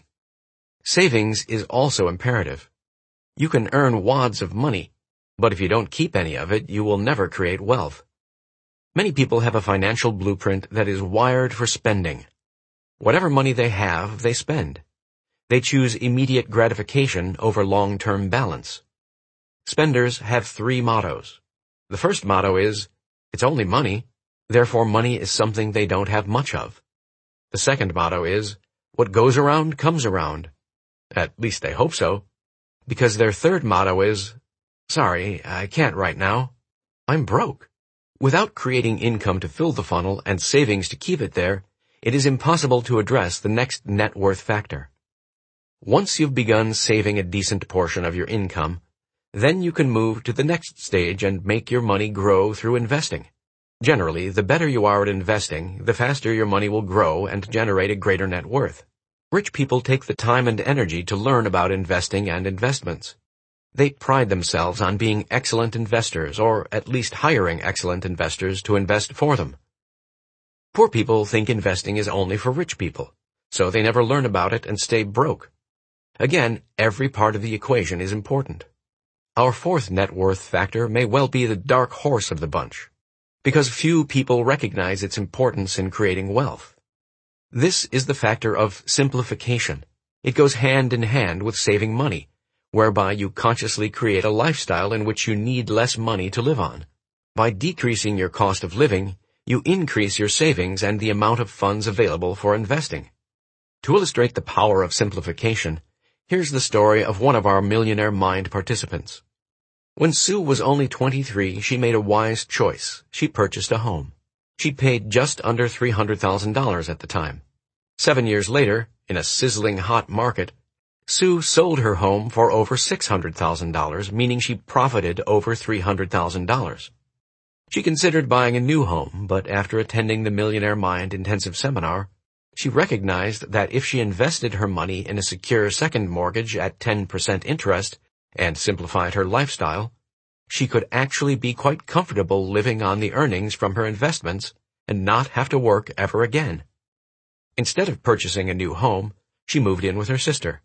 Savings is also imperative. You can earn wads of money, but if you don't keep any of it, you will never create wealth. Many people have a financial blueprint that is wired for spending. Whatever money they have, they spend. They choose immediate gratification over long-term balance. Spenders have 3 mottos. The first motto is, it's only money, therefore money is something they don't have much of. The second motto is, what goes around comes around. At least they hope so. Because their third motto is, sorry, I can't right now. I'm broke. Without creating income to fill the funnel and savings to keep it there, it is impossible to address the next net worth factor. Once you've begun saving a decent portion of your income, then you can move to the next stage and make your money grow through investing. Generally, the better you are at investing, the faster your money will grow and generate a greater net worth. Rich people take the time and energy to learn about investing and investments. They pride themselves on being excellent investors, or at least hiring excellent investors to invest for them. Poor people think investing is only for rich people, so they never learn about it and stay broke. Again, every part of the equation is important. Our 4th net worth factor may well be the dark horse of the bunch, because few people recognize its importance in creating wealth. This is the factor of simplification. It goes hand in hand with saving money, whereby you consciously create a lifestyle in which you need less money to live on. By decreasing your cost of living, you increase your savings and the amount of funds available for investing. To illustrate the power of simplification, here's the story of one of our Millionaire Mind participants. When Sue was only 23, she made a wise choice. She purchased a home. She paid just under $300,000 at the time. 7 years later, in a sizzling hot market, Sue sold her home for over $600,000, meaning she profited over $300,000. She considered buying a new home, but after attending the Millionaire Mind intensive seminar, she recognized that if she invested her money in a secure second mortgage at 10% interest and simplified her lifestyle, she could actually be quite comfortable living on the earnings from her investments and not have to work ever again. Instead of purchasing a new home, she moved in with her sister.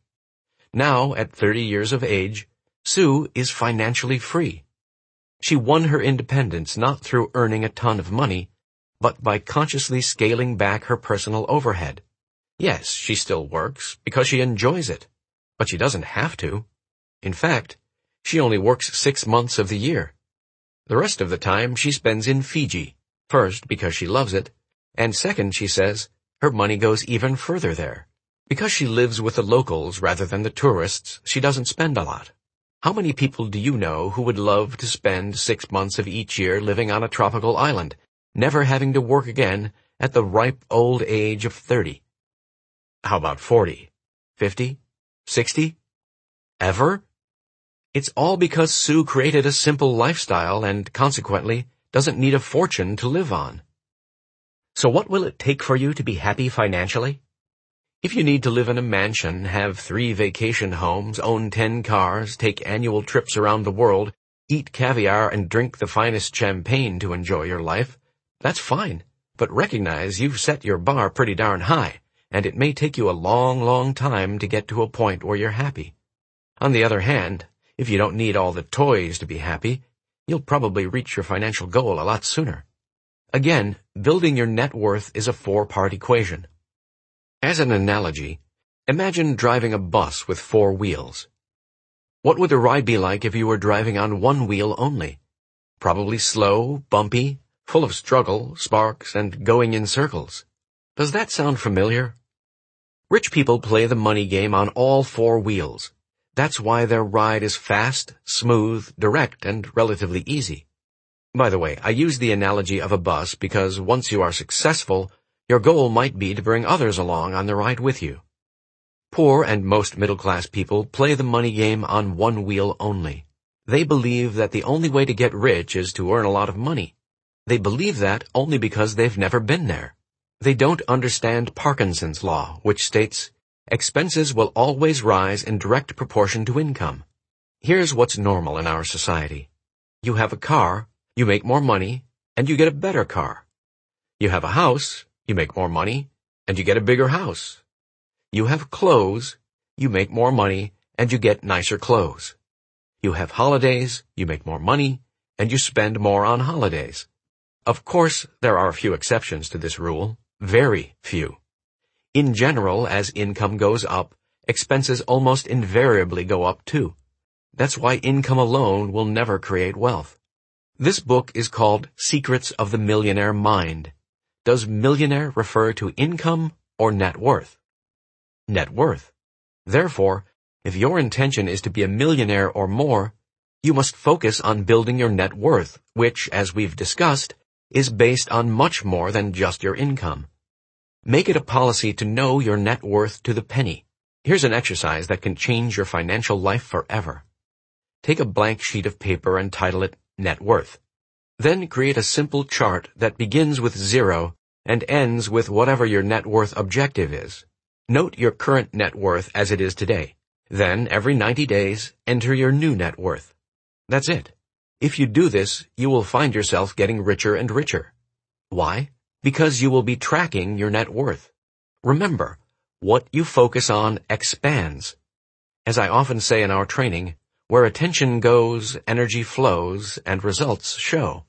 Now, at 30 years of age, Sue is financially free. She won her independence not through earning a ton of money, but by consciously scaling back her personal overhead. Yes, she still works because she enjoys it, but she doesn't have to. In fact, she only works 6 months of the year. The rest of the time she spends in Fiji, first because she loves it, and second, she says, her money goes even further there. Because she lives with the locals rather than the tourists, she doesn't spend a lot. How many people do you know who would love to spend 6 months of each year living on a tropical island, never having to work again at the ripe old age of 30? How about 40, 50, 60? Ever? It's all because Sue created a simple lifestyle and, consequently, doesn't need a fortune to live on. So what will it take for you to be happy financially? If you need to live in a mansion, have 3 vacation homes, own 10 cars, take annual trips around the world, eat caviar and drink the finest champagne to enjoy your life, that's fine. But recognize you've set your bar pretty darn high, and it may take you a long, long time to get to a point where you're happy. On the other hand, if you don't need all the toys to be happy, you'll probably reach your financial goal a lot sooner. Again, building your net worth is a 4-part equation. As an analogy, imagine driving a bus with 4 wheels. What would the ride be like if you were driving on 1 wheel only? Probably slow, bumpy, full of struggle, sparks, and going in circles. Does that sound familiar? Rich people play the money game on all 4 wheels. That's why their ride is fast, smooth, direct, and relatively easy. By the way, I use the analogy of a bus because once you are successful, your goal might be to bring others along on the ride with you. Poor and most middle-class people play the money game on 1 wheel only. They believe that the only way to get rich is to earn a lot of money. They believe that only because they've never been there. They don't understand Parkinson's law, which states, expenses will always rise in direct proportion to income. Here's what's normal in our society. You have a car, you make more money, and you get a better car. You have a house, you make more money, and you get a bigger house. You have clothes, you make more money, and you get nicer clothes. You have holidays, you make more money, and you spend more on holidays. Of course, there are a few exceptions to this rule, very few. In general, as income goes up, expenses almost invariably go up too. That's why income alone will never create wealth. This book is called Secrets of the Millionaire Mind. Does millionaire refer to income or net worth? Net worth. Therefore, if your intention is to be a millionaire or more, you must focus on building your net worth, which, as we've discussed, is based on much more than just your income. Make it a policy to know your net worth to the penny. Here's an exercise that can change your financial life forever. Take a blank sheet of paper and title it Net Worth. Then create a simple chart that begins with 0 and ends with whatever your net worth objective is. Note your current net worth as it is today. Then, every 90 days, enter your new net worth. That's it. If you do this, you will find yourself getting richer and richer. Why? Because you will be tracking your net worth. Remember, what you focus on expands. As I often say in our training, where attention goes, energy flows, and results show.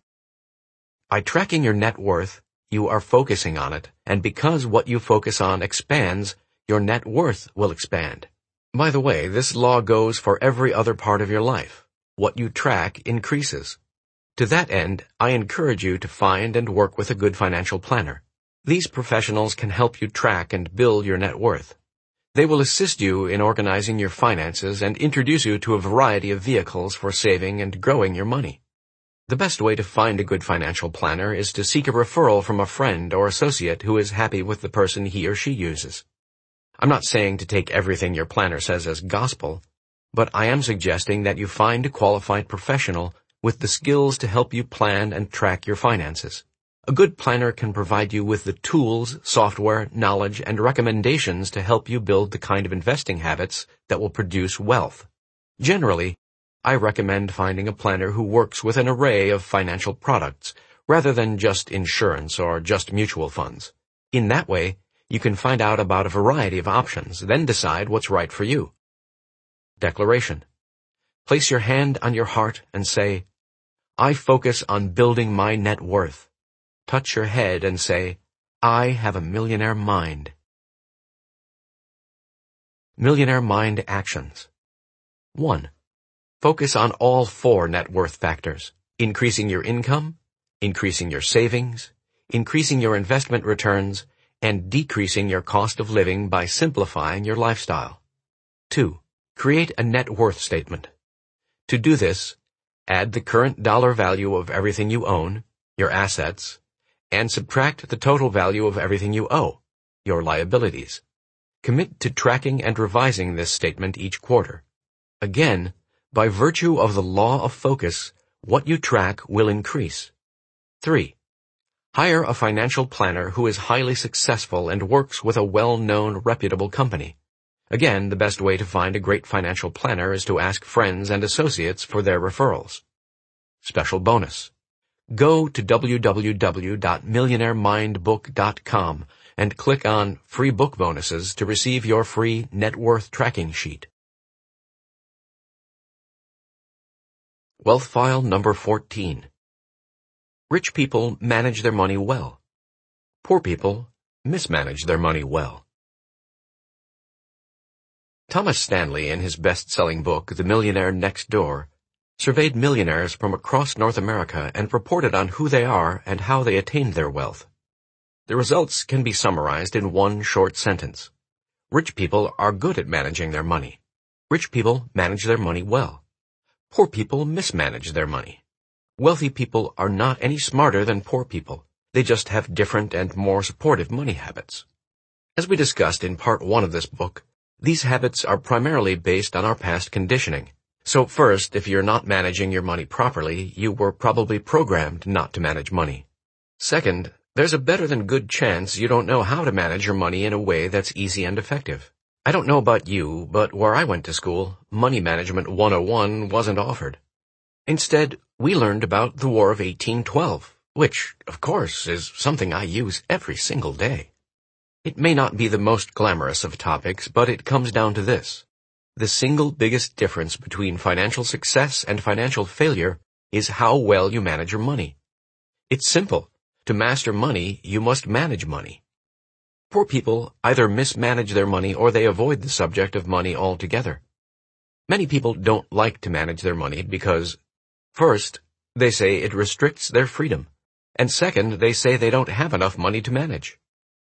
By tracking your net worth, you are focusing on it, and because what you focus on expands, your net worth will expand. By the way, this law goes for every other part of your life. What you track increases. To that end, I encourage you to find and work with a good financial planner. These professionals can help you track and build your net worth. They will assist you in organizing your finances and introduce you to a variety of vehicles for saving and growing your money. The best way to find a good financial planner is to seek a referral from a friend or associate who is happy with the person he or she uses. I'm not saying to take everything your planner says as gospel, but I am suggesting that you find a qualified professional with the skills to help you plan and track your finances. A good planner can provide you with the tools, software, knowledge, and recommendations to help you build the kind of investing habits that will produce wealth. Generally, I recommend finding a planner who works with an array of financial products, rather than just insurance or just mutual funds. In that way, you can find out about a variety of options, then decide what's right for you. Declaration. Place your hand on your heart and say, I focus on building my net worth. Touch your head and say, I have a millionaire mind. Millionaire Mind Actions. 1. Focus on all 4 net worth factors: increasing your income, increasing your savings, increasing your investment returns, and decreasing your cost of living by simplifying your lifestyle. 2. Create a net worth statement. To do this, add the current dollar value of everything you own, your assets, and subtract the total value of everything you owe, your liabilities. Commit to tracking and revising this statement each quarter. Again, by virtue of the law of focus, what you track will increase. 3. Hire a financial planner who is highly successful and works with a well-known, reputable company. Again, the best way to find a great financial planner is to ask friends and associates for their referrals. Special bonus. Go to www.millionairemindbook.com and click on Free Book Bonuses to receive your free net worth tracking sheet. Wealth File number 14. Rich people manage their money well. Poor people mismanage their money well. Thomas Stanley, in his best-selling book, The Millionaire Next Door, surveyed millionaires from across North America and reported on who they are and how they attained their wealth. The results can be summarized in one short sentence. Rich people are good at managing their money. Rich people manage their money well. Poor people mismanage their money. Wealthy people are not any smarter than poor people. They just have different and more supportive money habits. As we discussed in part 1 of this book, these habits are primarily based on our past conditioning. So first, if you're not managing your money properly, you were probably programmed not to manage money. Second, there's a better than good chance you don't know how to manage your money in a way that's easy and effective. I don't know about you, but where I went to school, Money Management 101 wasn't offered. Instead, we learned about the War of 1812, which, of course, is something I use every single day. It may not be the most glamorous of topics, but it comes down to this. The single biggest difference between financial success and financial failure is how well you manage your money. It's simple. To master money, you must manage money. Poor people either mismanage their money or they avoid the subject of money altogether. Many people don't like to manage their money because, first, they say it restricts their freedom, and second, they say they don't have enough money to manage.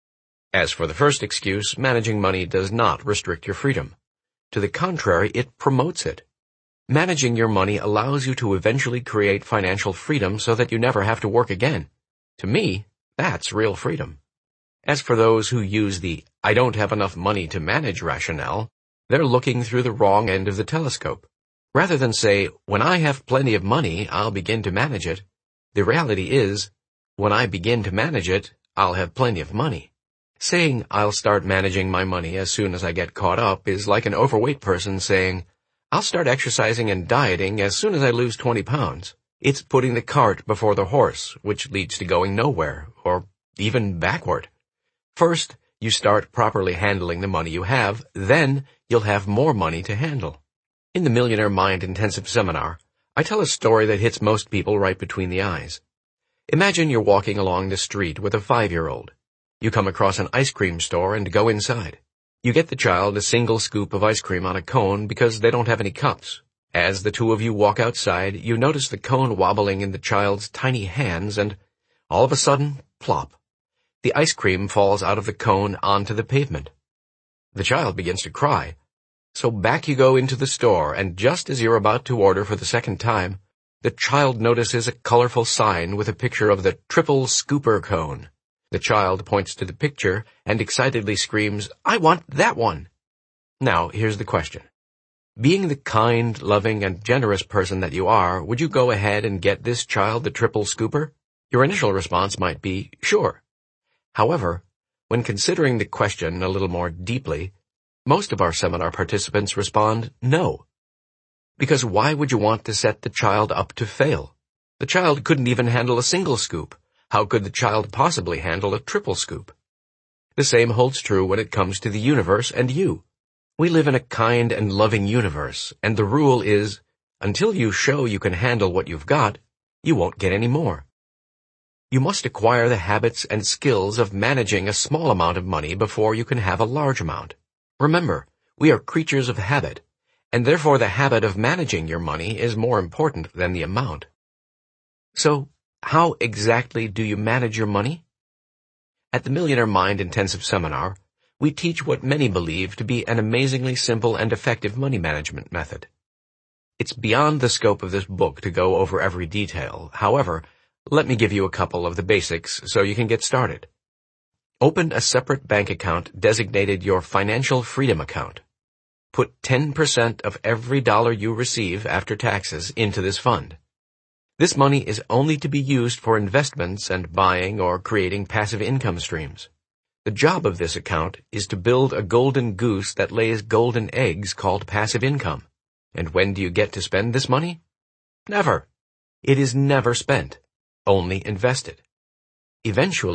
As for the first excuse, managing money does not restrict your freedom. To the contrary, it promotes it. Managing your money allows you to eventually create financial freedom so that you never have to work again. To me, that's real freedom. As for those who use the "I don't have enough money to manage" rationale, they're looking through the wrong end of the telescope. Rather than say, "When I have plenty of money, I'll begin to manage it," the reality is, "When I begin to manage it, I'll have plenty of money." Saying, "I'll start managing my money as soon as I get caught up" is like an overweight person saying, "I'll start exercising and dieting as soon as I lose 20 pounds. It's putting the cart before the horse, which leads to going nowhere, or even backward. First, you start properly handling the money you have, then you'll have more money to handle. In the Millionaire Mind Intensive Seminar, I tell a story that hits most people right between the eyes. Imagine you're walking along the street with a 5-year-old. You come across an ice cream store and go inside. You get the child a single scoop of ice cream on a cone because they don't have any cups. As the two of you walk outside, you notice the cone wobbling in the child's tiny hands and, all of a sudden, plop. The ice cream falls out of the cone onto the pavement. The child begins to cry. So back you go into the store, and just as you're about to order for the second time, the child notices a colorful sign with a picture of the triple scooper cone. The child points to the picture and excitedly screams, "I want that one!" Now, here's the question. Being the kind, loving, and generous person that you are, would you go ahead and get this child the triple scooper? Your initial response might be, sure. However, when considering the question a little more deeply, most of our seminar participants respond, no. Because why would you want to set the child up to fail? The child couldn't even handle a single scoop. How could the child possibly handle a triple scoop? The same holds true when it comes to the universe and you. We live in a kind and loving universe, and the rule is, until you show you can handle what you've got, you won't get any more. You must acquire the habits and skills of managing a small amount of money before you can have a large amount. Remember, we are creatures of habit, and therefore the habit of managing your money is more important than the amount. So, how exactly do you manage your money? At the Millionaire Mind Intensive Seminar, we teach what many believe to be an amazingly simple and effective money management method. It's beyond the scope of this book to go over every detail. However, let me give you a couple of the basics so you can get started. Open a separate bank account designated your Financial Freedom Account. Put 10% of every dollar you receive after taxes into this fund. This money is only to be used for investments and buying or creating passive income streams. The job of this account is to build a golden goose that lays golden eggs called passive income. And when do you get to spend this money? Never. It is never spent, only invested. Eventually,